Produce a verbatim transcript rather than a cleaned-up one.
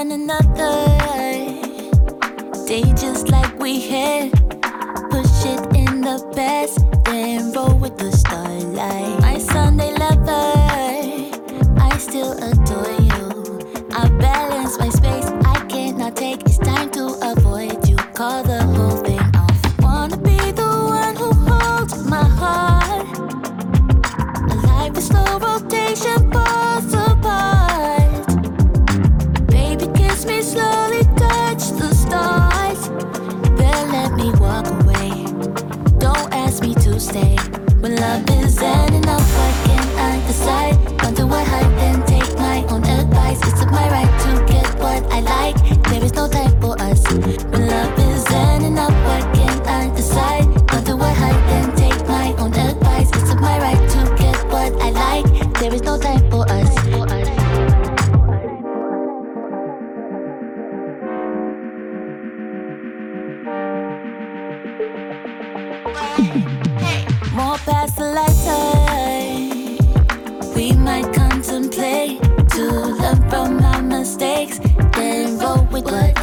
find another day just like we had. Push it in the past, then roll with the starlight. My Sunday lover, I still adore you. I balance my space, I cannot take. It's time to avoid you. Call the whole thing off. Wanna be the one who holds my heart. A life with slow rotation, falls apart. Baby, kiss me slowly, touch the stars. Then let me walk away. Don't ask me to stay. When love is ending up, what can I decide? Wonder what I then take my own advice. It's my right to get what I like. There is no time for us. When love is ending up, what can I decide? Wonder what I then take my own advice. It's my right to get what I like. There is no time for us. More past the lifetime, we might contemplate to learn from our mistakes, then roll with what